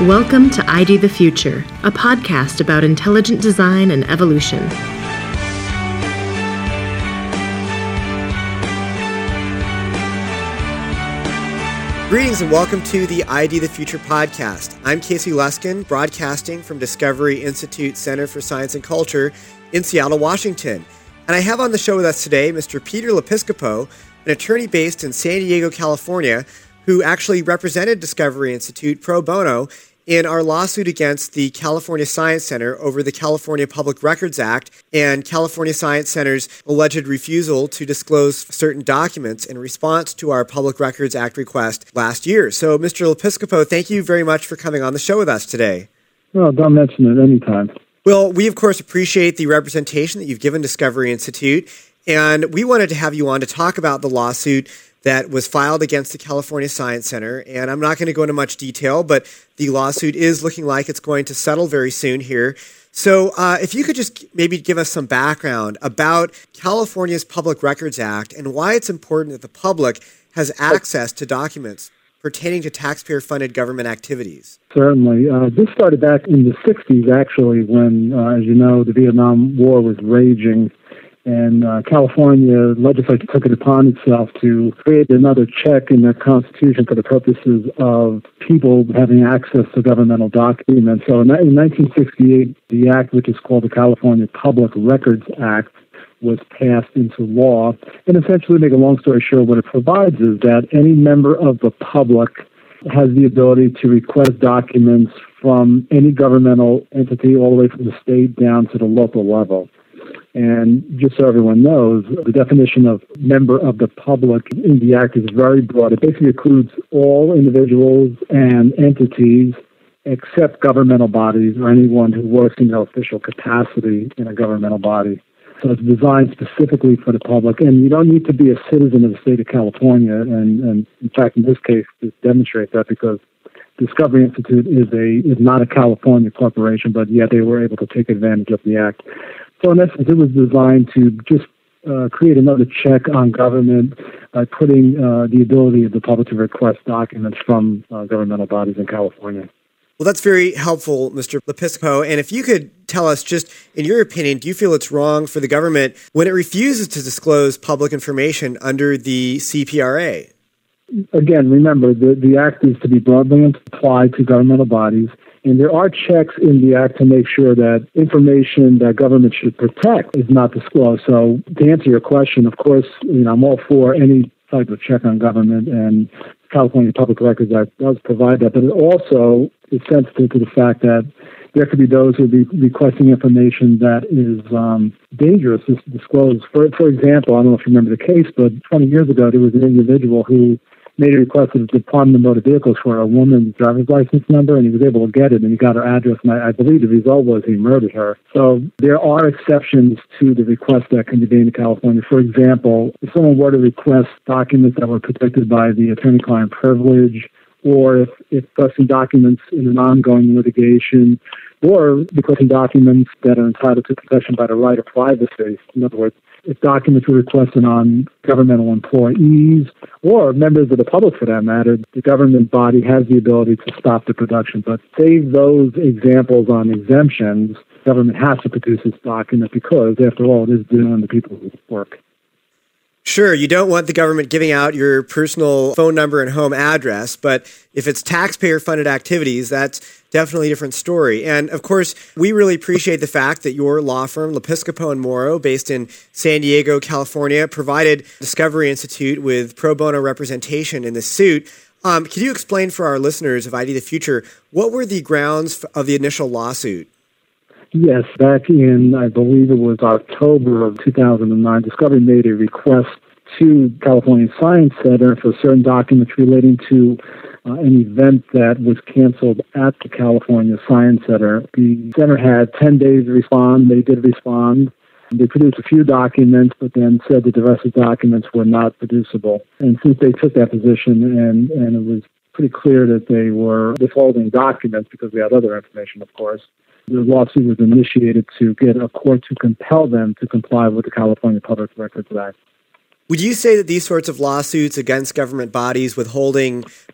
Welcome to ID the Future, a podcast about intelligent design and evolution. Greetings and welcome to the ID the Future podcast. I'm Casey Luskin, broadcasting from Discovery Institute Center for Science and Culture in Seattle, Washington. And I have on the show with us today Mr. Peter Lepiscopo, an attorney based in San Diego, California, who actually represented Discovery Institute pro bono in our lawsuit against the California Science Center over the California Public Records Act and California Science Center's alleged refusal to disclose certain documents in response to our Public Records Act request last year. So, Mr. Lepiscopo, thank you very much for coming on the show with us today. Well, don't mention it anytime. Well, we, of course, appreciate the representation that you've given Discovery Institute, and we wanted to have you on to talk about the lawsuit that was filed against the California Science Center. And I'm not going to go into much detail, but the lawsuit is looking like it's going to settle very soon here. So if you could just maybe give us some background about California's Public Records Act and why it's important that the public has access to documents pertaining to taxpayer-funded government activities. Certainly. This started back in the 60s, actually, when, as you know, the Vietnam War was raging. And California legislature took it upon itself to create another check in their constitution for the purposes of people having access to governmental documents. So in 1968, the act, which is called the California Public Records Act, was passed into law. And essentially, to make a long story short, what it provides is that any member of the public has the ability to request documents from any governmental entity all the way from the state down to the local level. And just so everyone knows, the definition of member of the public in the Act is very broad. It basically includes all individuals and entities except governmental bodies or anyone who works in an official capacity in a governmental body. So it's designed specifically for the public. And you don't need to be a citizen of the state of California. And in fact, in this case, this demonstrates that because Discovery Institute is not a California corporation, but yet they were able to take advantage of the Act. So in essence, it was designed to just create another check on government by putting the ability of the public to request documents from governmental bodies in California. Well, that's very helpful, Mr. Lepiscopo. And if you could tell us, just in your opinion, do you feel it's wrong for the government when it refuses to disclose public information under the CPRA? Again, remember, the Act is to be broadly applied to governmental bodies. And there are checks in the Act to make sure that information that government should protect is not disclosed. So to answer your question, of course, I'm all for any type of check on government, and California Public Records Act does provide that. But it also is sensitive to the fact that there could be those who would be requesting information that is dangerous to disclose. For example, I don't know if you remember the case, but 20 years ago, there was an individual who made a request to the Department of Motor Vehicles for a woman's driver's license number, and he was able to get it, and he got her address, and I believe the result was he murdered her. So there are exceptions to the request that can be made in California. For example, if someone were to request documents that were protected by the attorney-client privilege, or if requesting documents in an ongoing litigation, or requesting documents that are entitled to protection by the right of privacy. In other words, if documents were requested on governmental employees or members of the public for that matter, the government body has the ability to stop the production. But save those examples on exemptions, government has to produce this document because, after all, it is doing the people's work. Sure, you don't want the government giving out your personal phone number and home address, but if it's taxpayer-funded activities, that's definitely a different story. And, of course, we really appreciate the fact that your law firm, Lepiscopo & Morrow, based in San Diego, California, provided Discovery Institute with pro bono representation in this suit. Could you explain for our listeners of ID the Future, what were the grounds of the initial lawsuit? Yes, back in, I believe it was October of 2009, Discovery made a request to California Science Center for certain documents relating to an event that was canceled at the California Science Center. The center had 10 days to respond. They did respond. They produced a few documents, but then said that the rest of the documents were not producible. And since they took that position and it was pretty clear that they were withholding documents because we had other information, of course, the lawsuit was initiated to get a court to compel them to comply with the California Public Records Act. Would you say that these sorts of lawsuits against government bodies withholding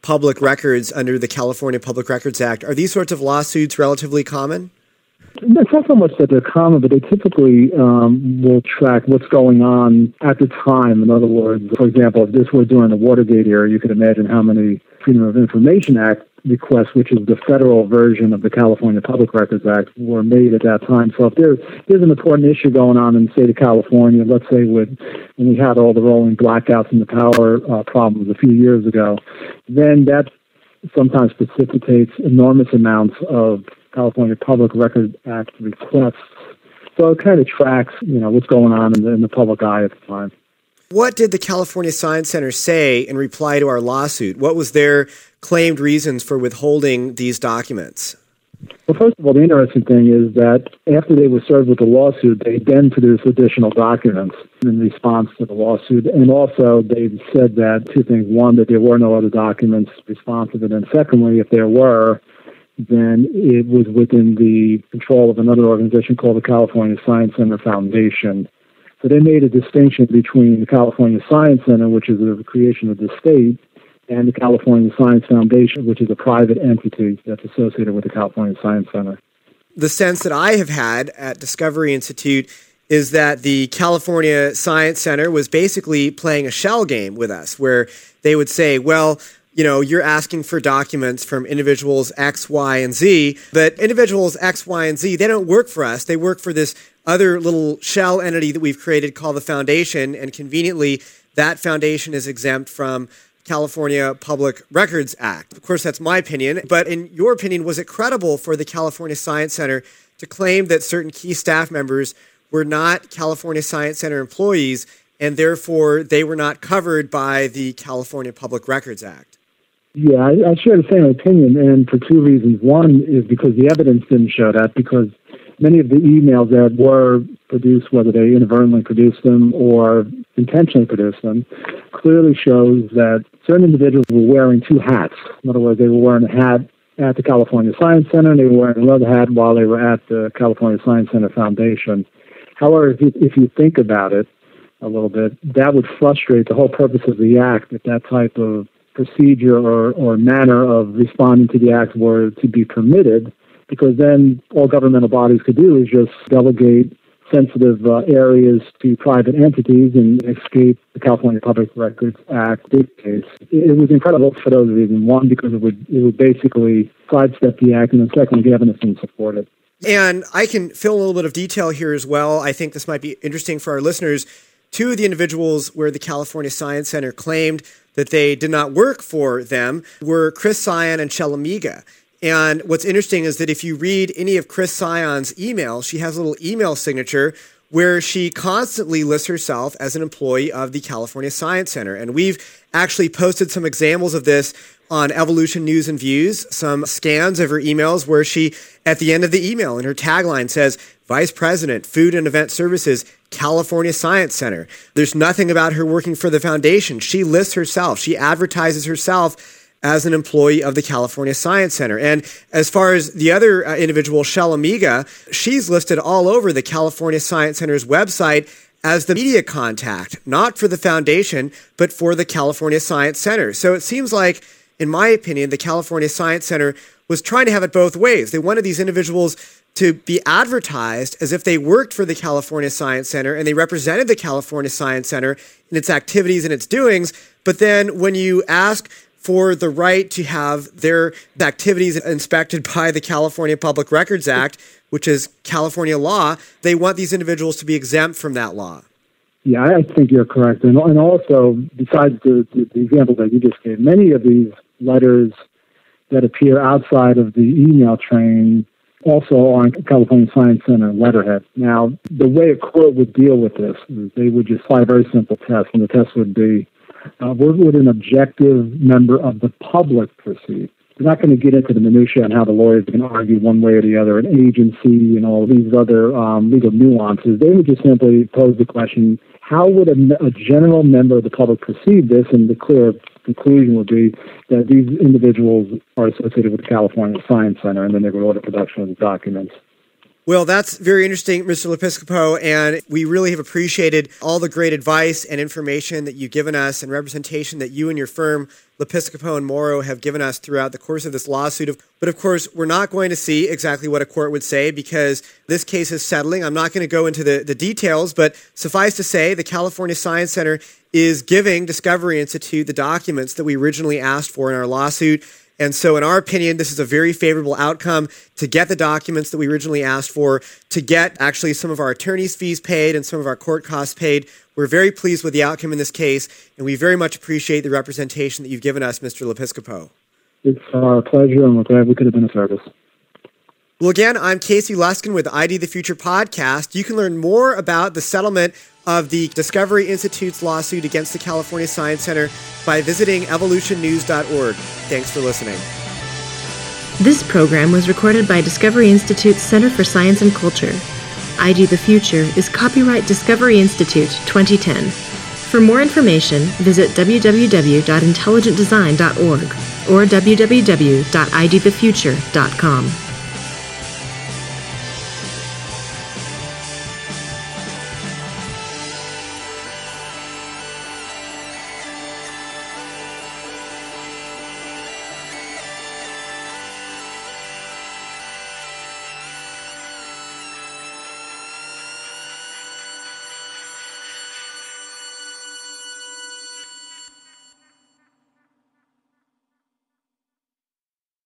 public records under the California Public Records Act. Are these sorts of lawsuits relatively common? It's not so much that they're common, but they typically will track what's going on at the time. In other words, for example, if this were during the Watergate era, you could imagine how many Freedom of Information Act requests, which is the federal version of the California Public Records Act, were made at that time. So if there's an important issue going on in the state of California, let's say when we had all the rolling blackouts and the power problems a few years ago, then that sometimes precipitates enormous amounts of California Public Records Act requests. So it kind of tracks, what's going on in the public eye at the time. What did the California Science Center say in reply to our lawsuit? What was their claimed reasons for withholding these documents? Well, first of all, the interesting thing is that after they were served with the lawsuit, they then produced additional documents in response to the lawsuit. And also, they said that two things. One, that there were no other documents responsive. And then secondly, if there were, then it was within the control of another organization called the California Science Center Foundation. So they made a distinction between the California Science Center, which is a creation of the state, and the California Science Foundation, which is a private entity that's associated with the California Science Center. The sense that I have had at Discovery Institute is that the California Science Center was basically playing a shell game with us, where they would say, well, you're asking for documents from individuals X, Y, and Z, but individuals X, Y, and Z, they don't work for us. They work for this other little shell entity that we've created called the Foundation, and conveniently, that foundation is exempt from California Public Records Act. Of course, that's my opinion, but in your opinion, was it credible for the California Science Center to claim that certain key staff members were not California Science Center employees, and therefore they were not covered by the California Public Records Act? Yeah, I share the same opinion, and for two reasons. One is because the evidence didn't show that, because many of the emails that were produced, whether they inadvertently produced them or intentionally produced them, clearly shows that certain individuals were wearing two hats. In other words, they were wearing a hat at the California Science Center, and they were wearing another hat while they were at the California Science Center Foundation. However, if you think about it a little bit, that would frustrate the whole purpose of the Act if that type of procedure or manner of responding to the Act were to be permitted, because then all governmental bodies could do is just delegate sensitive areas to private entities and escape the California Public Records Act dictates. It was incredible for those reasons. One, because it would basically sidestep the Act, and then secondly, the evidence didn't support it. And I can fill a little bit of detail here as well. I think this might be interesting for our listeners. Two of the individuals where the California Science Center claimed that they did not work for them were Chris Scion and Shalamiga. And what's interesting is that if you read any of Chris Scion's emails, she has a little email signature where she constantly lists herself as an employee of the California Science Center. And we've actually posted some examples of this on Evolution News and Views, some scans of her emails where she, at the end of the email, in her tagline says, Vice President, Food and Event Services, California Science Center. There's nothing about her working for the foundation. She lists herself. She advertises herself as an employee of the California Science Center. And as far as the other individual, Shalamiga, she's listed all over the California Science Center's website as the media contact, not for the foundation, but for the California Science Center. So it seems like, in my opinion, the California Science Center was trying to have it both ways. They wanted these individuals to be advertised as if they worked for the California Science Center and they represented the California Science Center in its activities and its doings. But then when you ask for the right to have their activities inspected by the California Public Records Act, which is California law, they want these individuals to be exempt from that law. Yeah, I think you're correct. And also, besides the example that you just gave, many of these letters that appear outside of the email train also on California Science Center letterhead. Now, the way a court would deal with this is they would just apply a very simple test, and the test would be, would an objective member of the public perceive? We're not going to get into the minutiae on how the lawyers can argue one way or the other, an agency and all these other legal nuances. They would just simply pose the question, how would a general member of the public perceive this? And the clear conclusion would be that these individuals are associated with the California Science Center, and then they would order production of the documents. Well, that's very interesting, Mr. Lepiscopo, and we really have appreciated all the great advice and information that you've given us and representation that you and your firm, Lepiscopo and Morrow, have given us throughout the course of this lawsuit. But of course, we're not going to see exactly what a court would say because this case is settling. I'm not going to go into the details, but suffice to say, the California Science Center is giving Discovery Institute the documents that we originally asked for in our lawsuit. And so in our opinion, this is a very favorable outcome to get the documents that we originally asked for, to get actually some of our attorney's fees paid and some of our court costs paid. We're very pleased with the outcome in this case, and we very much appreciate the representation that you've given us, Mr. Lepiscopo. It's our pleasure, and we're glad we could have been of service. Well, again, I'm Casey Luskin with the ID the Future podcast. You can learn more about the settlement of the Discovery Institute's lawsuit against the California Science Center by visiting evolutionnews.org. Thanks for listening. This program was recorded by Discovery Institute's Center for Science and Culture. ID the Future is copyright Discovery Institute 2010. For more information, visit www.intelligentdesign.org or www.idthefuture.com.